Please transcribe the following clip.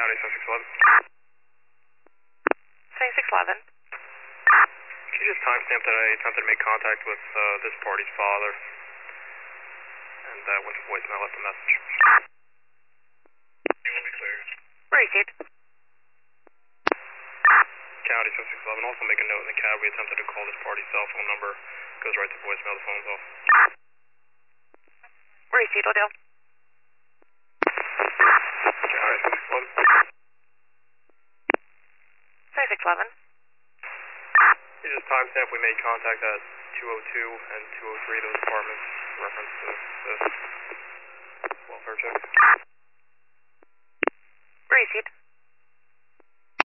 County 7611. 7611. Can you just timestamp that I attempted to make contact with this party's father? And went to voicemail, left a message. You will be clear. Received. County 7611. Also make a note in the cab we attempted to call this party's cell phone number. Goes right to voicemail, the phone's off. Received, Odell. County 7611. 7611. You just timestamp we made contact at 202 and 203, those apartments, reference to this welfare check. Received.